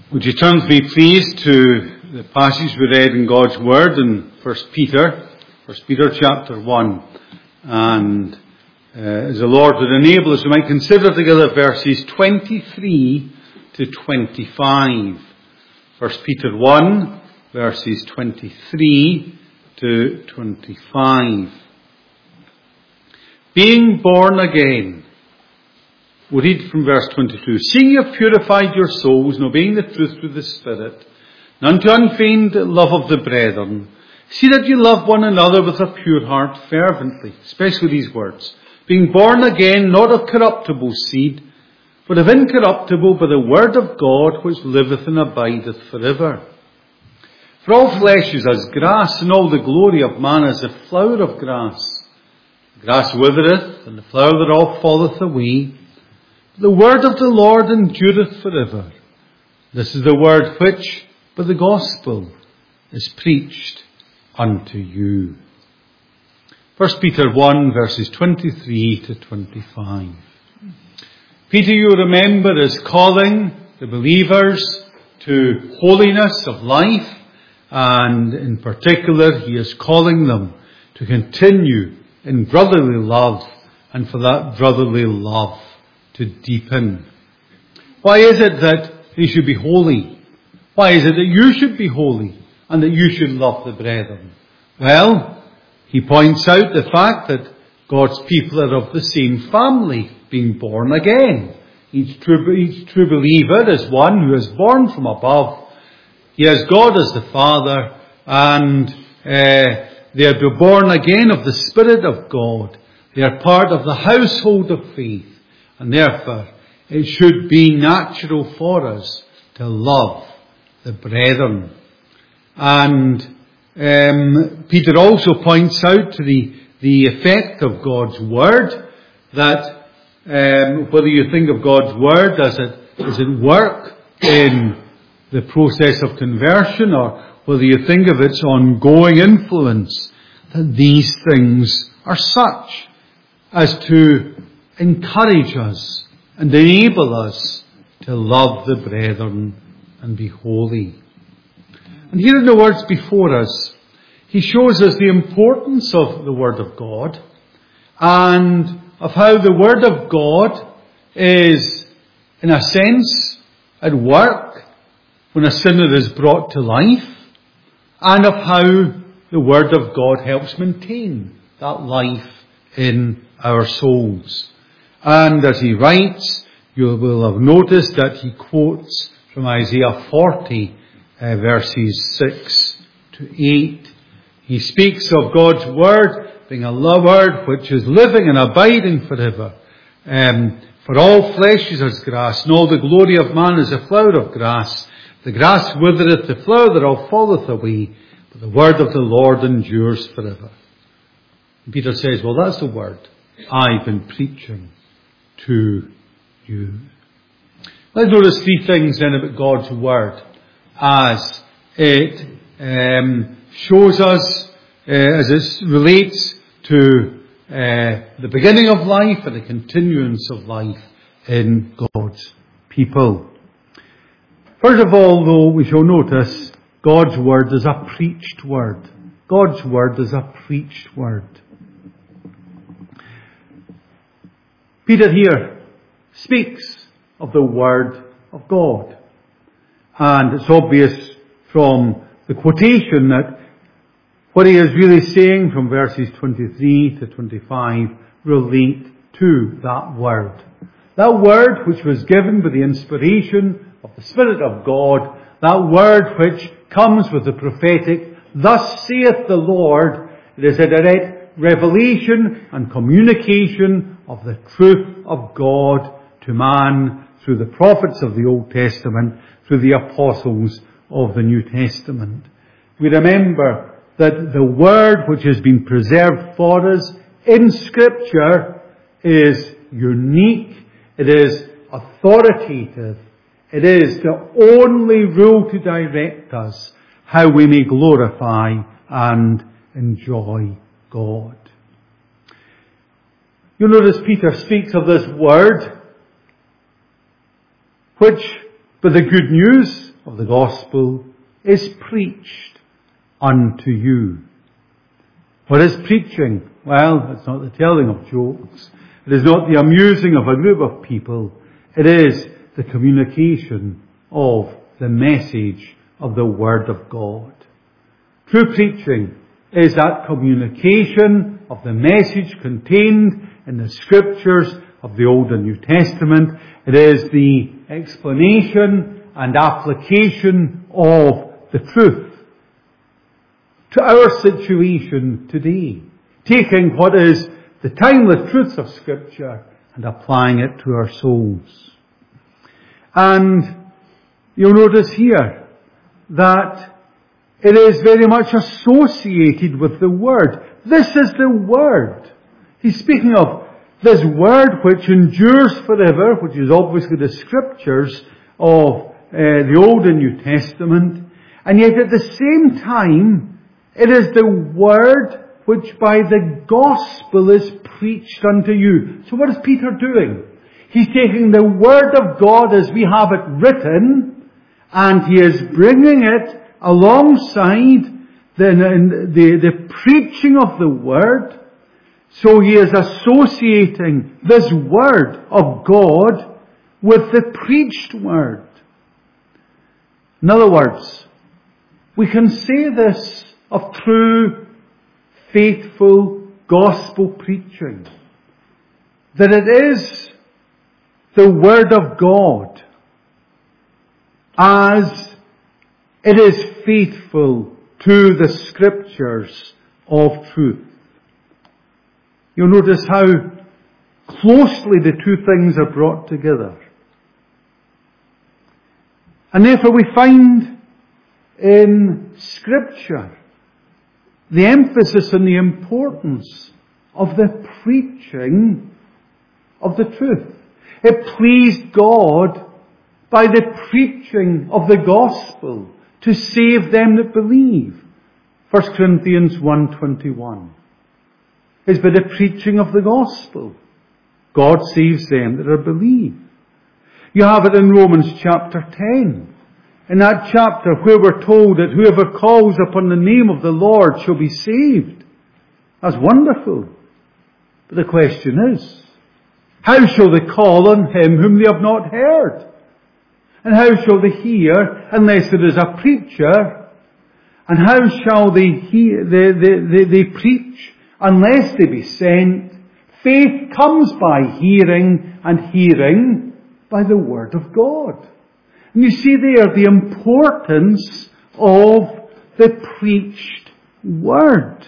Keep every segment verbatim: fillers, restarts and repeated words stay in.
Would you turn with me, please, to the passage we read in God's Word in First Peter, First Peter chapter one. And uh, as the Lord would enable us, we might consider together verses twenty-three to twenty-five. First Peter one, verses twenty-three to twenty-five. Being born again. We read from verse twenty-two. Seeing you have purified your souls, and obeying the truth through the Spirit, and unto unfeigned love of the brethren, see that you love one another with a pure heart fervently. Especially these words. Being born again, not of corruptible seed, but of incorruptible, by the word of God, which liveth and abideth forever. For all flesh is as grass, and all the glory of man as the flower of grass. The grass withereth, and the flower thereof falleth away. The word of the Lord endureth forever. This is the word which, by the gospel, is preached unto you. First Peter one, verses twenty-three to twenty-five. Peter, you remember, is calling the believers to holiness of life, and in particular, he is calling them to continue in brotherly love, and for that brotherly love to deepen. Why is it that they should be holy? Why is it that you should be holy and that you should love the brethren? Well, he points out the fact that God's people are of the same family, being born again. Each true, each true believer is one who is born from above. He has God as the Father, and uh, they are born again of the Spirit of God. They are part of the household of faith. And therefore, it should be natural for us to love the brethren. And um, Peter also points out to the, the effect of God's Word, that um, whether you think of God's Word, does it, does it work in the process of conversion, or whether you think of its ongoing influence, that these things are such as to encourage us and enable us to love the brethren and be holy. And here in the words before us, he shows us the importance of the Word of God, and of how the Word of God is, in a sense, at work when a sinner is brought to life, and of how the Word of God helps maintain that life in our souls. And as he writes, you will have noticed that he quotes from Isaiah forty, uh, verses six to eight. He speaks of God's Word being a word which is living and abiding forever. Um, For all flesh is as grass, and all the glory of man is a flower of grass. The grass withereth, the flower thereof falleth away, but the word of the Lord endures forever. And Peter says, well, that's the word I've been preaching to you. Let's notice three things then about God's Word as it um, shows us, uh, as it relates to uh, the beginning of life and the continuance of life in God's people. First of all, though, we shall notice God's Word is a preached Word. God's Word is a preached Word. Peter here speaks of the Word of God. And it's obvious from the quotation that what he is really saying from verses twenty-three to twenty-five relate to that Word. That Word which was given by the inspiration of the Spirit of God. That Word which comes with the prophetic, thus saith the Lord. It is a direct revelation and communication of the truth of God to man through the prophets of the Old Testament, through the apostles of the New Testament. We remember that the Word which has been preserved for us in Scripture is unique, it is authoritative, it is the only rule to direct us how we may glorify and enjoy God. You'll notice Peter speaks of this Word, which, by the good news of the gospel is preached unto you. What is preaching? Well, it's not the telling of jokes. It is not the amusing of a group of people. It is the communication of the message of the Word of God. True preaching is that communication of the message contained in the Scriptures of the Old and New Testament. It is the explanation and application of the truth to our situation today. Taking what is the timeless truths of Scripture and applying it to our souls. And you'll notice here that it is very much associated with the Word. This is the Word. He's speaking of this Word which endures forever, which is obviously the Scriptures of uh, the Old and New Testament. And yet at the same time, it is the Word which by the gospel is preached unto you. So what is Peter doing? He's taking the Word of God as we have it written, and he is bringing it alongside the, the, the preaching of the Word. So he is associating this Word of God with the preached Word. In other words, we can say this of true, faithful gospel preaching, that it is the Word of God as it is faithful to the Scriptures of truth. You'll notice how closely the two things are brought together. And therefore we find in Scripture the emphasis and the importance of the preaching of the truth. It pleased God by the preaching of the gospel to save them that believe. First Corinthians one twenty-one. It's by the preaching of the gospel God saves them that are believe. You have it in Romans chapter ten. In that chapter where we're told that whoever calls upon the name of the Lord shall be saved. That's wonderful. But the question is, how shall they call on him whom they have not heard? And how shall they hear unless there is a preacher? And how shall they hear, they, they, they, they preach unless they be sent? Faith comes by hearing, and hearing by the Word of God. And you see there the importance of the preached Word.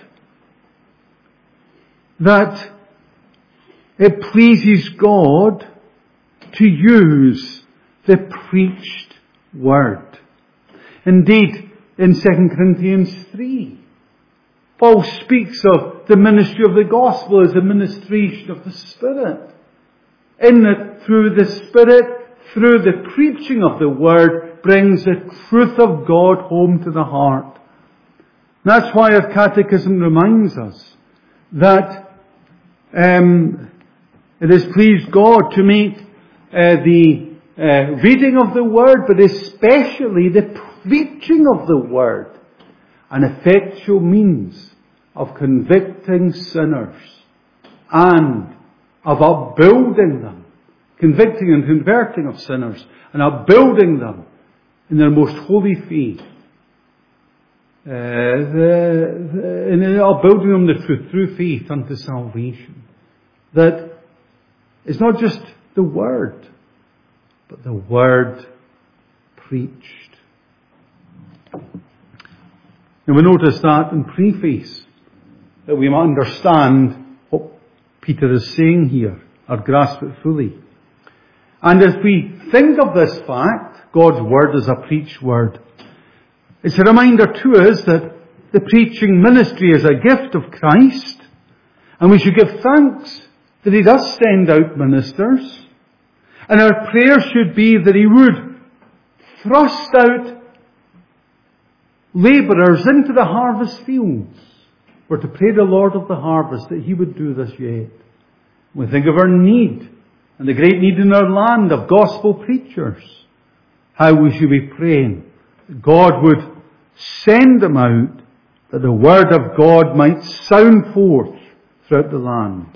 That it pleases God to use the preached Word. Indeed, in Second Corinthians three, Paul speaks of the ministry of the gospel as the ministration of the Spirit. In that through the Spirit, through the preaching of the Word, brings the truth of God home to the heart. That's why our catechism reminds us that um, it has pleased God to make uh, the uh, reading of the Word, but especially the preaching of the Word, an effectual means of convicting sinners and of upbuilding them, convicting and converting of sinners and upbuilding them in their most holy faith. Uh, the, the, in upbuilding them the truth through faith unto salvation. That it's not just the Word, but the Word preached. And we notice that in preface, that we might understand what Peter is saying here, or grasp it fully. And if we think of this fact, God's Word is a preached Word, it's a reminder to us that the preaching ministry is a gift of Christ, and we should give thanks that He does send out ministers, and our prayer should be that He would thrust out labourers into the harvest fields. We're to pray the Lord of the harvest that He would do this yet. We think of our need, and the great need in our land of gospel preachers. how we should be praying. That God would send them out, that the word of God might sound forth throughout the land.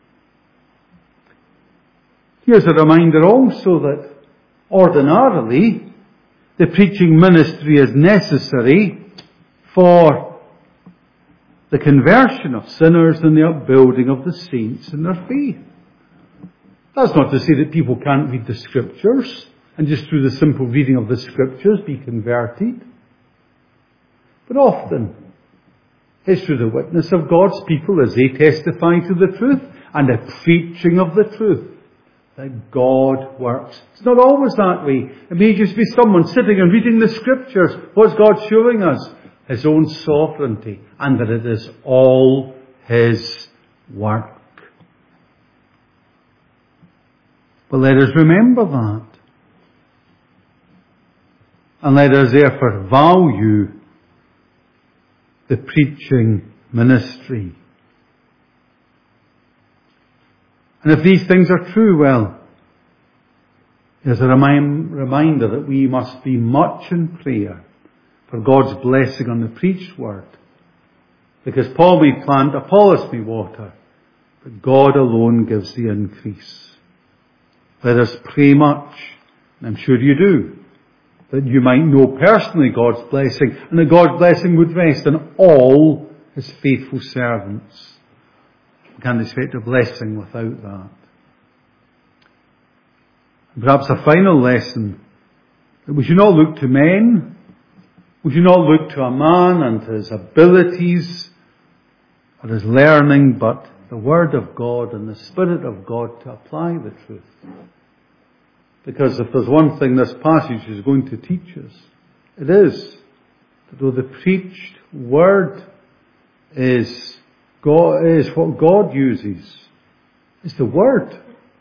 Here's a reminder also that ordinarily the preaching ministry is necessary for the conversion of sinners and the upbuilding of the saints in their faith. That's not to say that people can't read the Scriptures and just through the simple reading of the Scriptures be converted. But often it's through the witness of God's people as they testify to the truth and the preaching of the truth that God works. It's not always that way. It may just be someone sitting and reading the Scriptures. What's God showing us? His own sovereignty, and that it is all His work. But let us remember that. And let us therefore value the preaching ministry. And if these things are true, well, there's a remind, reminder that we must be much in prayer for God's blessing on the preached word. Because Paul may plant, Apollos may water, but God alone gives the increase. Let us pray much, and I'm sure you do, that you might know personally God's blessing, and that God's blessing would rest on all His faithful servants. We can't expect a blessing without that. And perhaps a final lesson, that we should not look to men, we should not look to a man and to his abilities or his learning, but the Word of God and the Spirit of God to apply the truth. Because if there's one thing this passage is going to teach us, it is that though the preached Word is God, is what God uses, it's the Word.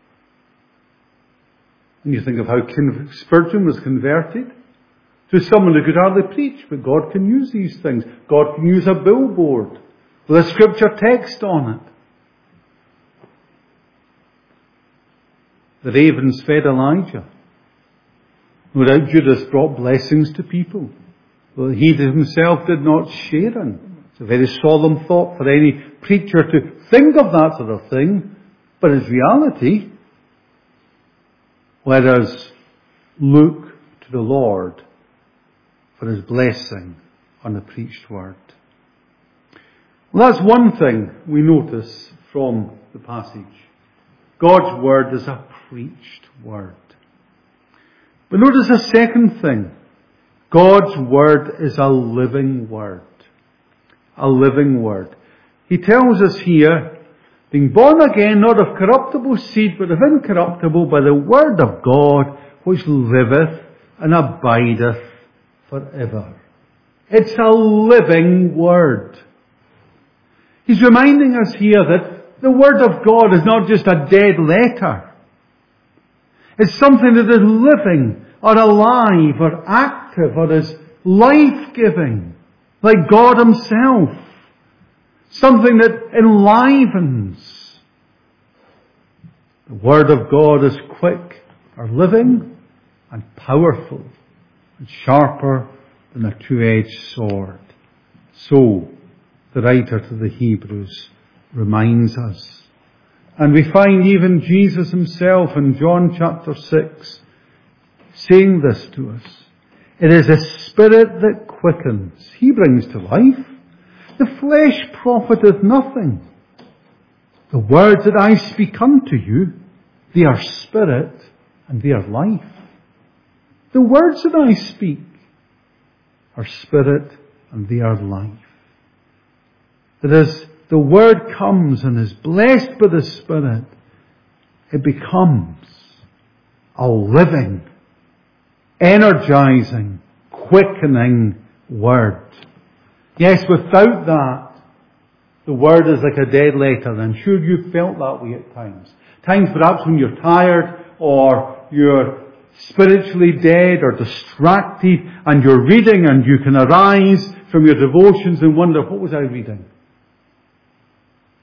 And you think of how Spurgeon was converted. To someone who could hardly preach, but God can use these things. God can use a billboard with a scripture text on it. The ravens fed Elijah. No doubt Judas brought blessings to people, but he himself did not share in. It's a very solemn thought for any preacher to think of that sort of thing, but it's reality. Let us look to the Lord for His blessing on the preached word. Well, that's one thing we notice from the passage. God's word is a preached word. But notice a second thing. God's word is a living word. A living word. He tells us here, being born again, not of corruptible seed, but of incorruptible, by the word of God, which liveth and abideth forever. It's a living word. He's reminding us here that the word of God is not just a dead letter. It's something that is living or alive or active or is life-giving, like God Himself. Something that enlivens. The word of God is quick or living and powerful, and sharper than a two-edged sword. So, the writer to the Hebrews reminds us. And we find even Jesus Himself in John chapter six saying this to us. It is a spirit that quickens. He brings to life. The flesh profiteth nothing. The words that I speak unto you, they are spirit and they are life. The words that I speak are spirit and they are life. That as the word comes and is blessed by the Spirit, it becomes a living, energizing, quickening word. Yes, without that, the word is like a dead letter. And I'm sure you've felt that way at times. Times perhaps when you're tired or you're spiritually dead or distracted and you're reading and you can arise from your devotions and wonder, what was I reading?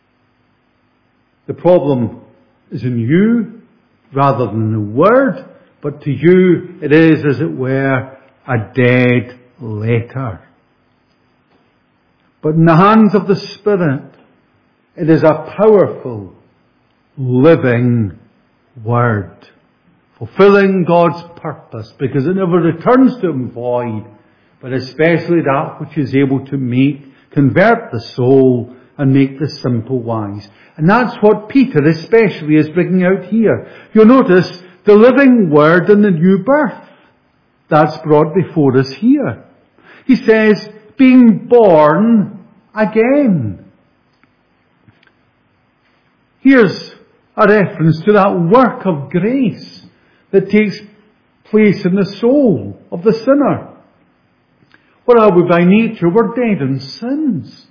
The problem is in you rather than the word, but to you it is, as it were, a dead letter. But in the hands of the Spirit, it is a powerful, living Word, fulfilling God's purpose, because it never returns to Him void, but especially that which is able to make, convert the soul and make the simple wise. And that's what Peter especially is bringing out here. You'll notice the living Word and the new birth. That's brought before us here. He says, being born again. Here's a reference to that work of grace that takes place in the soul of the sinner. What are we by nature? We're dead in sins.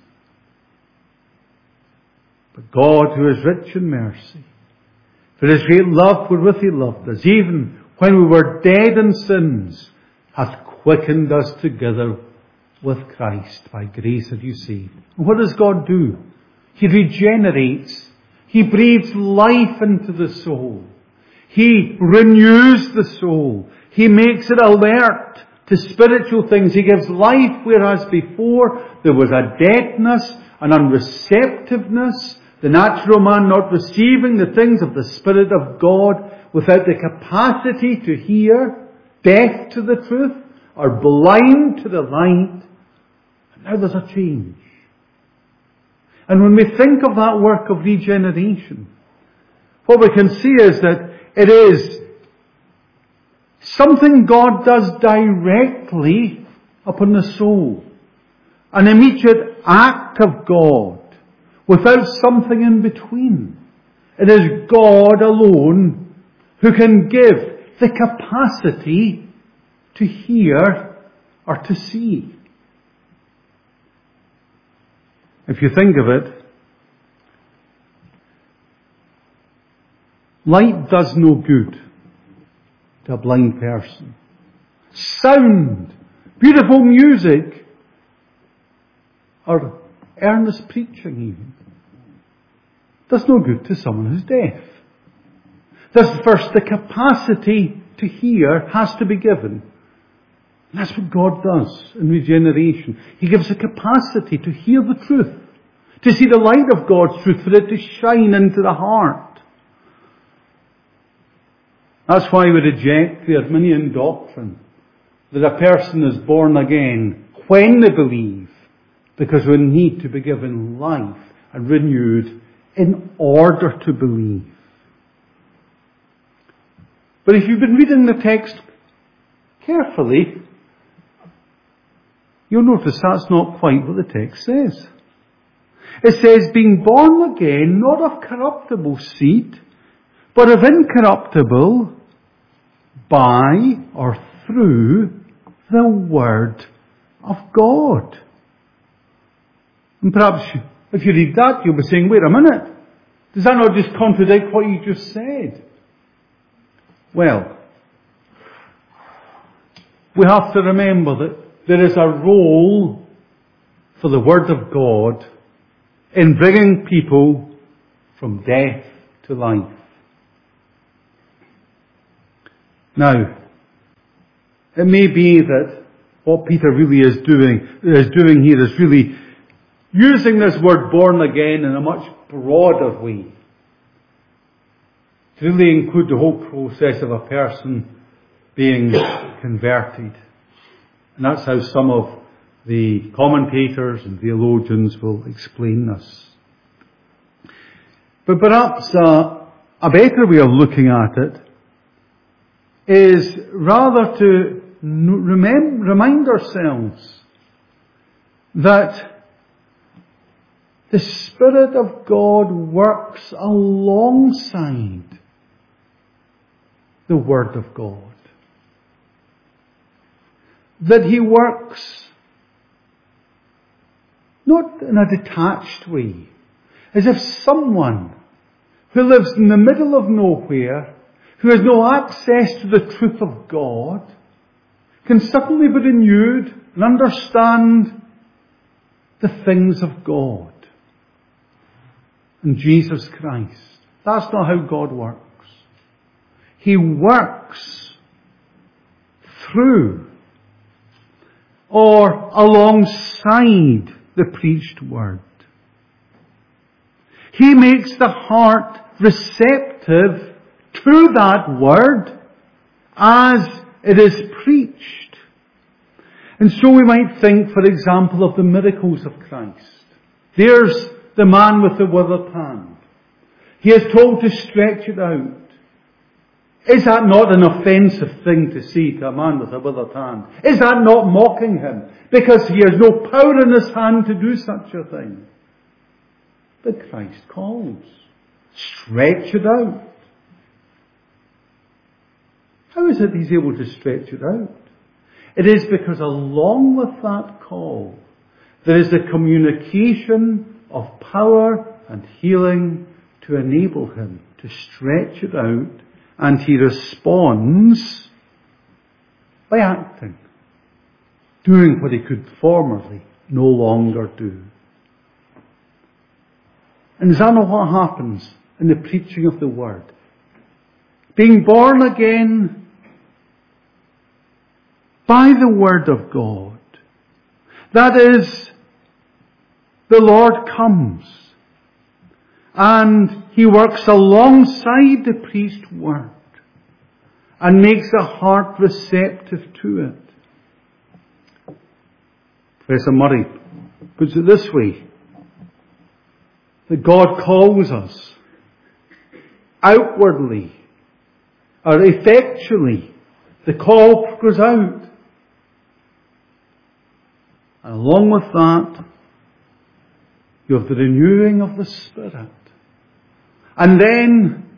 But God, who is rich in mercy, for His great love wherewith He loved us, even when we were dead in sins, hath quickened us together with Christ. By grace are you saved. And what does God do? He regenerates. He breathes life into the soul. He renews the soul. He makes it alert to spiritual things. He gives life, whereas before there was a deadness, an unreceptiveness, the natural man not receiving the things of the Spirit of God, without the capacity to hear, deaf to the truth, or blind to the light. And now there's a change. And when we think of that work of regeneration, what we can see is that it is something God does directly upon the soul. An immediate act of God, without something in between. It is God alone who can give the capacity to hear or to see. If you think of it, light does no good to a blind person. Sound, beautiful music, or earnest preaching even, does no good to someone who's deaf. Thus first the capacity to hear has to be given. And that's what God does in regeneration. He gives a capacity to hear the truth, to see the light of God's truth, for it to shine into the heart. That's why we reject the Arminian doctrine that a person is born again when they believe, because we need to be given life and renewed in order to believe. But if you've been reading the text carefully, you'll notice that's not quite what the text says. It says, being born again, not of corruptible seed, but of incorruptible, by or through the Word of God. And perhaps if you read that, you'll be saying, wait a minute, does that not just contradict what you just said? Well, we have to remember that there is a role for the Word of God in bringing people from death to life. Now, it may be that what Peter really is doing, is doing here is really using this word born again in a much broader way, to really include the whole process of a person being converted. And that's how some of the commentators and theologians will explain this. But perhaps uh, a better way of looking at it is rather to remem- remind ourselves that the Spirit of God works alongside the Word of God. That He works not in a detached way, as if someone who lives in the middle of nowhere, who has no access to the truth of God, can suddenly be renewed and understand the things of God and Jesus Christ. That's not how God works. He works through or alongside the preached word. He makes the heart receptive to that word as it is preached. And so we might think, for example, of the miracles of Christ. There's the man with the withered hand. He is told to stretch it out. Is that not an offensive thing to say to a man with a withered hand? Is that not mocking him? Because he has no power in his hand to do such a thing. But Christ calls. Stretch it out. How is it he's able to stretch it out? It is because along with that call, there is the communication of power and healing to enable him to stretch it out, and he responds by acting, doing what he could formerly no longer do. And is that not what happens in the preaching of the word? Being born again by the word of God. That is, the Lord comes and he works alongside the preached word and makes the heart receptive to it. Professor Murray puts it this way, that God calls us outwardly or effectually. The call goes out. And along with that, you have the renewing of the Spirit. And then,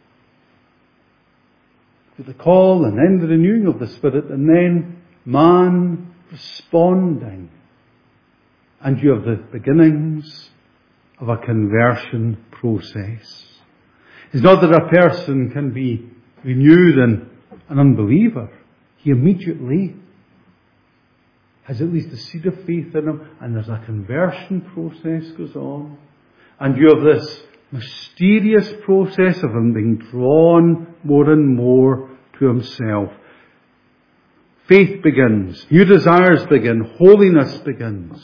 with the call and then the renewing of the Spirit, and then man responding. And you have the beginnings of a conversion process. It's not that a person can be renewed in an unbeliever. He immediately has at least a seed of faith in him, and there's a conversion process goes on. And you have this mysterious process of him being drawn more and more to himself. Faith begins, new desires begin, holiness begins.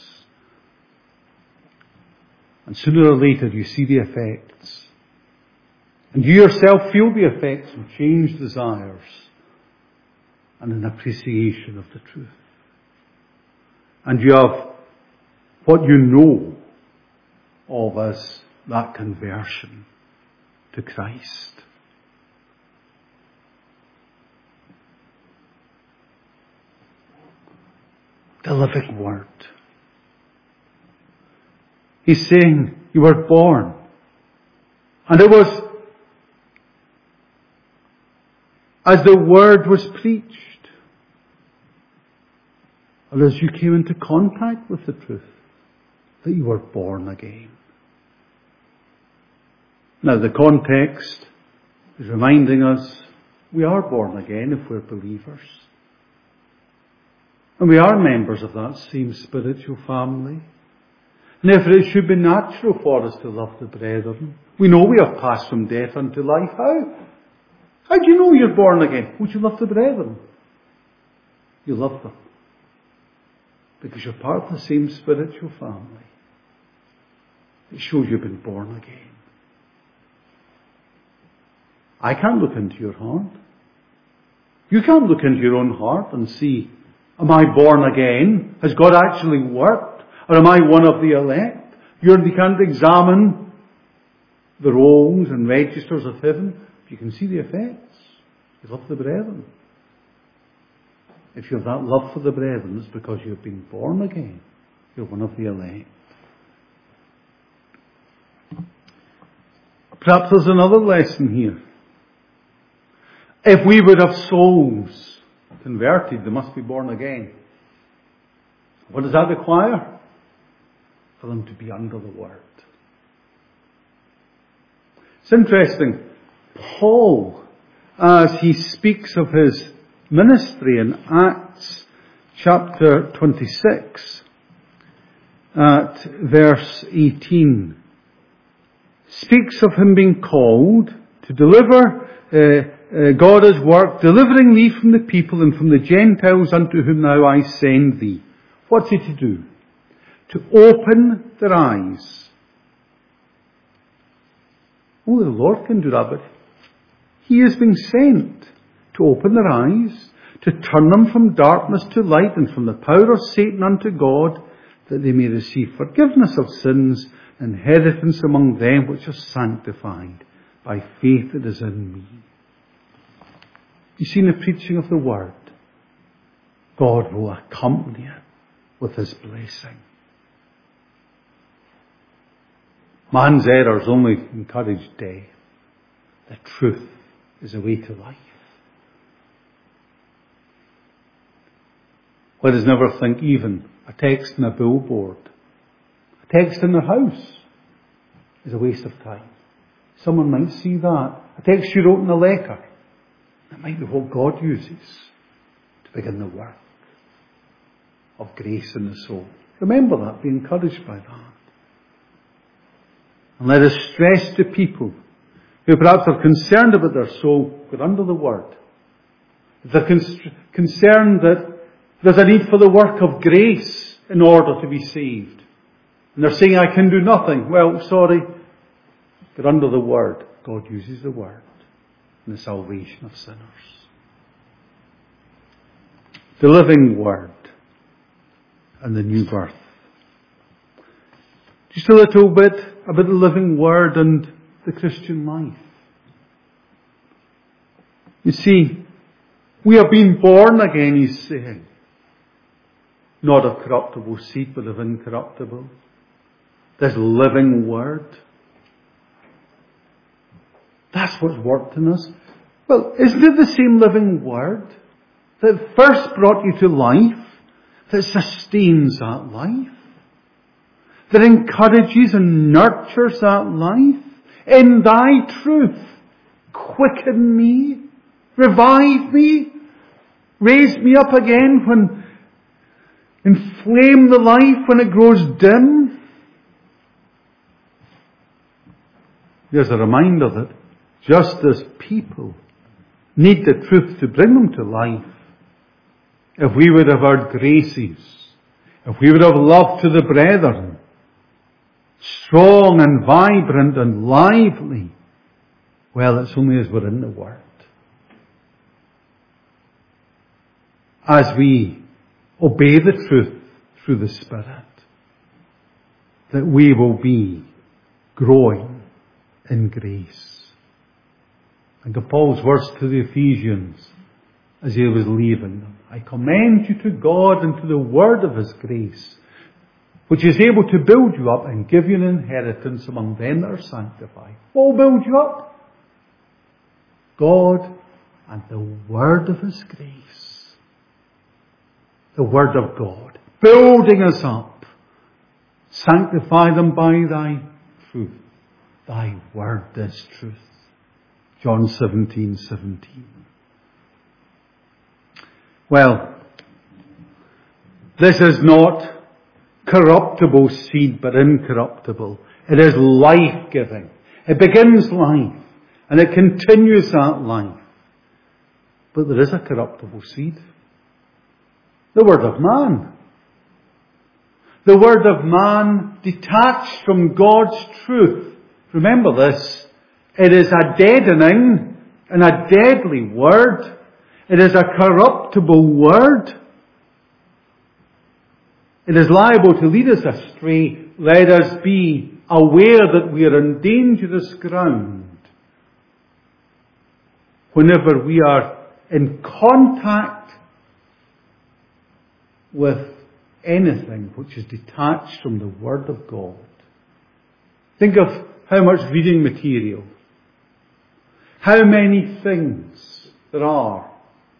And sooner or later you see the effects. And you yourself feel the effects of changed desires and an appreciation of the truth. And you have what you know of as that conversion to Christ. The living word. He's saying, you were born. And it was as the word was preached, or as you came into contact with the truth, that you were born again. Now the context is reminding us we are born again if we're believers. And we are members of that same spiritual family. And therefore it should be natural for us to love the brethren. We know we have passed from death unto life. How? How do you know you're born again? Would you love the brethren? You love them. Because you're part of the same spiritual family. It shows you've been born again. I can't look into your heart. You can't look into your own heart and see, am I born again? Has God actually worked? Or am I one of the elect? You can't examine the rolls and registers of heaven. You can see the effects. You love the brethren. If you have that love for the brethren, it's because you've been born again. You're one of the elect. Perhaps there's another lesson here. If we would have souls converted, they must be born again. What does that require? For them to be under the Word. It's interesting. Paul, as he speaks of his ministry in Acts chapter twenty-six, at verse eighteen, speaks of him being called to deliver uh, uh, God has worked, delivering thee from the people and from the Gentiles unto whom now I send thee. What's he to do? To open their eyes. Only the Lord can do that, but he has been sent to open their eyes, to turn them from darkness to light and from the power of Satan unto God, that they may receive forgiveness of sins, inheritance among them which are sanctified by faith that is in me. You see, in the preaching of the word, God will accompany it with his blessing. Man's errors only encourage death. The truth is a way to life. Let us never think even a text in a billboard, a text in the house is a waste of time. Someone might see that. A text you wrote in a letter, that might be what God uses to begin the work of grace in the soul. Remember that, be encouraged by that. And let us stress to people who perhaps are concerned about their soul, get under the word. If they're con- concerned that there's a need for the work of grace in order to be saved, and they're saying, I can do nothing. Well, sorry, get under the word. God uses the word in the salvation of sinners. The living word and the new birth. Just a little bit about the living word and the Christian life. You see, we have been born again, he's saying. Not of corruptible seed, but of incorruptible. This living word. That's what's worked in us. Well, isn't it the same living word that first brought you to life, that sustains that life, that encourages and nurtures that life? In thy truth, quicken me, revive me, raise me up again when, inflame the life when it grows dim. There's a reminder that just as people need the truth to bring them to life, if we would have heard graces, if we would have love to the brethren, strong and vibrant and lively, well, it's only as we're in the Word. As we obey the truth through the Spirit, that we will be growing in grace. And Paul's words to the Ephesians as he was leaving them, I commend you to God and to the word of his grace, which is able to build you up and give you an inheritance among them that are sanctified. What will build you up? God and the word of his grace. The word of God. Building us up. Sanctify them by thy truth. Thy word is truth. John seventeen seventeen. Well, this is not corruptible seed, but incorruptible. It is life-giving. It begins life, and it continues that life. But there is a corruptible seed. The word of man. The word of man detached from God's truth. Remember this. It is a deadening and a deadly word. It is a corruptible word. It is liable to lead us astray. Let us be aware that we are on dangerous ground whenever we are in contact with anything which is detached from the Word of God. Think of how much reading material, how many things there are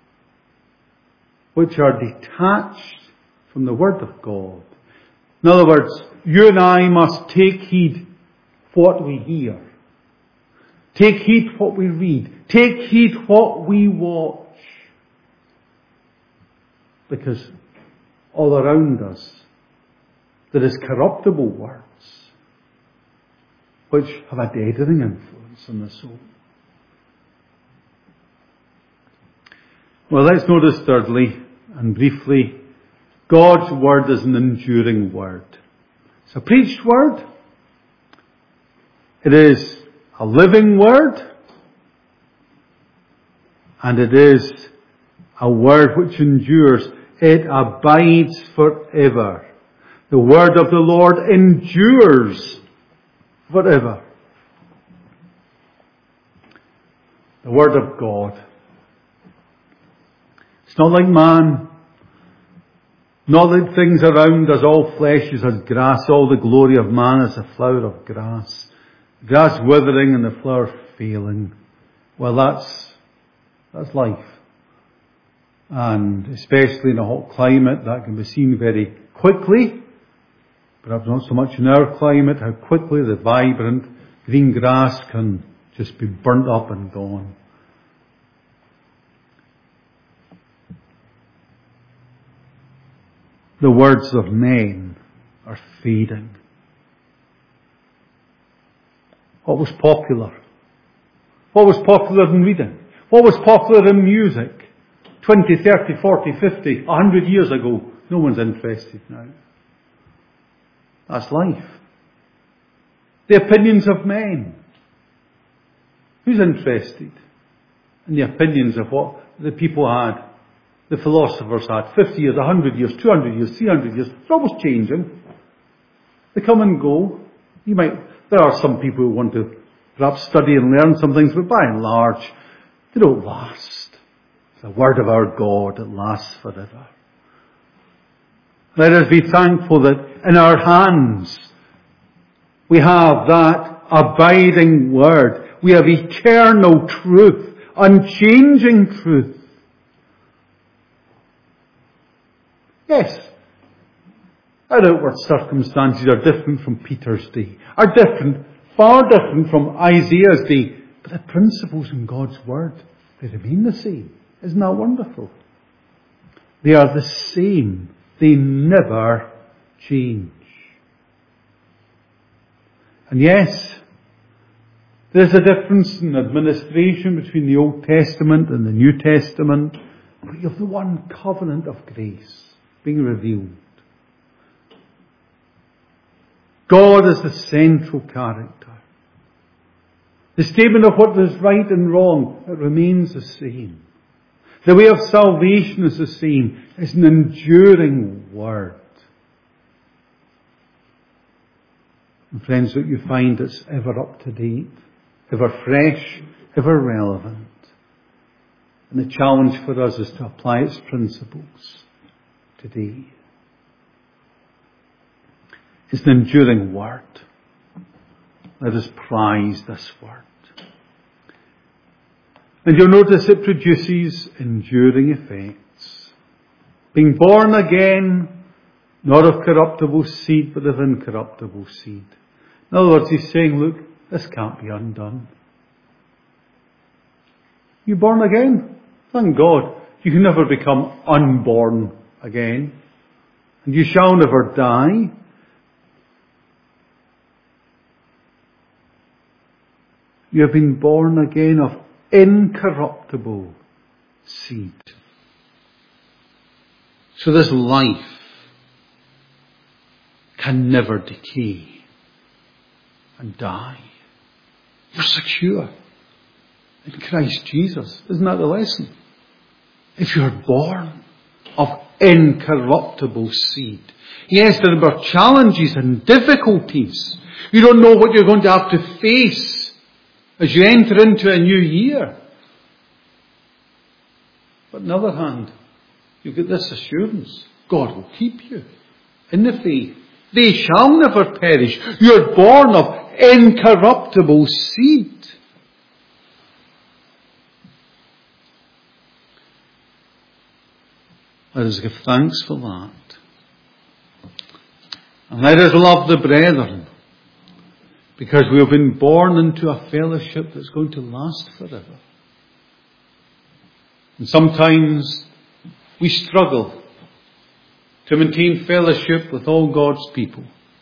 which are detached from the Word of God. In other words, you and I must take heed what we hear. Take heed what we read. Take heed what we watch. Because all around us there is corruptible words which have a deadening influence on the soul. Well, let's notice thirdly and briefly, God's word is an enduring word. It's a preached word. It is a living word. And it is a word which endures. It abides forever. The word of the Lord endures forever. The word of God. It's not like man. Not like things around us. All flesh is as grass. All the glory of man is a flower of grass. The grass withering and the flower failing. Well, that's, that's life. And especially in a hot climate, that can be seen very quickly. Perhaps not so much in our climate, how quickly the vibrant green grass can just be burnt up and gone. The words of men are fading. What was popular? What was popular in reading? What was popular in music? twenty, thirty, forty, fifty, a hundred years ago. No one's interested now. That's life. The opinions of men. Who's interested in the opinions of what the people had? The philosophers had fifty years, a hundred years, two hundred years, three hundred years. It's always changing. They come and go. You might, there are some people who want to perhaps study and learn some things, but by and large, they don't last. The word of our God, it lasts forever. Let us be thankful that in our hands we have that abiding word. We have eternal truth, unchanging truth. Yes, our outward circumstances are different from Peter's day, are different, far different from Isaiah's day, but the principles in God's word, they remain the same. Isn't that wonderful? They are the same. They never change. And yes, there's a difference in administration between the Old Testament and the New Testament, but you have the one covenant of grace being revealed. God is the central character. The statement of what is right and wrong, it remains the same. The way of salvation is the same. It's an enduring word. And friends, that you find it's ever up to date, ever fresh, ever relevant. And the challenge for us is to apply its principles today. It's an enduring word. Let us prize this word. And you'll notice it produces enduring effects. Being born again, not of corruptible seed, but of incorruptible seed. In other words, he's saying, look, this can't be undone. You born again? Thank God. You can never become unborn again. And you shall never die. You have been born again of incorruptible seed. So this life can never decay and die. You're secure in Christ Jesus. Isn't that the lesson? If you're born of incorruptible seed. Yes, there are challenges and difficulties. You don't know what you're going to have to face as you enter into a new year. But on the other hand, you get this assurance. God will keep you in the faith. They shall never perish. You're born of incorruptible seed. Let us give thanks for that. And let us love the brethren, because we have been born into a fellowship that's going to last forever. And sometimes we struggle to maintain fellowship with all God's people.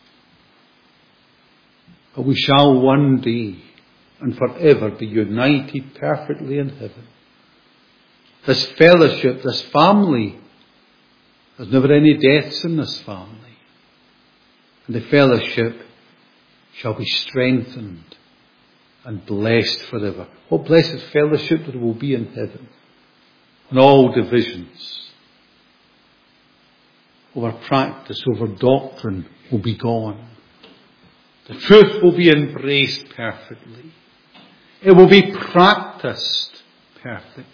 But we shall one day and forever be united perfectly in heaven. this fellowship, this family. There's never any deaths in this family. And the fellowship shall be strengthened and blessed forever. What blessed fellowship there will be in heaven. And all divisions over practice, over doctrine will be gone. The truth will be embraced perfectly. It will be practiced perfectly.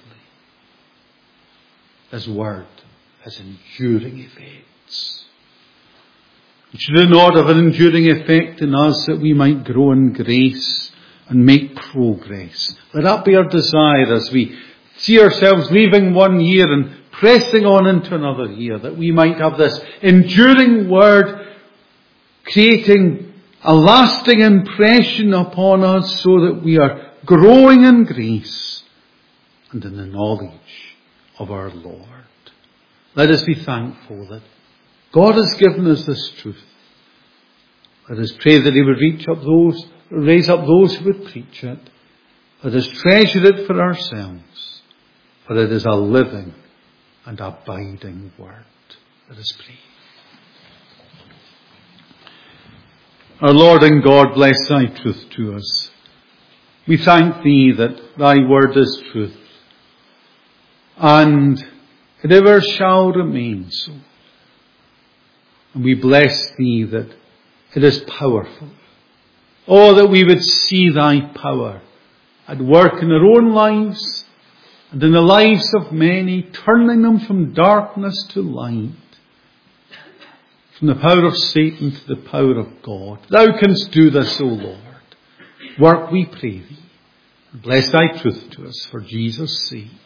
His word has enduring effects. It should not have an enduring effect in us that we might grow in grace and make progress. Let that be our desire as we see ourselves leaving one year and pressing on into another year, that we might have this enduring word creating a lasting impression upon us so that we are growing in grace and in the knowledge of our Lord. Let us be thankful that God has given us this truth. Let us pray that He would reach up those, raise up those who would preach it. Let us treasure it for ourselves, for it is a living and abiding word. Let us pray. Our Lord and God, bless Thy truth to us. We thank Thee that Thy word is truth, and it ever shall remain so. And we bless Thee that it is powerful. Oh, that we would see Thy power at work in our own lives and in the lives of many, turning them from darkness to light, from the power of Satan to the power of God. Thou canst do this, O Lord. Work, we pray Thee. And bless Thy truth to us for Jesus' sake.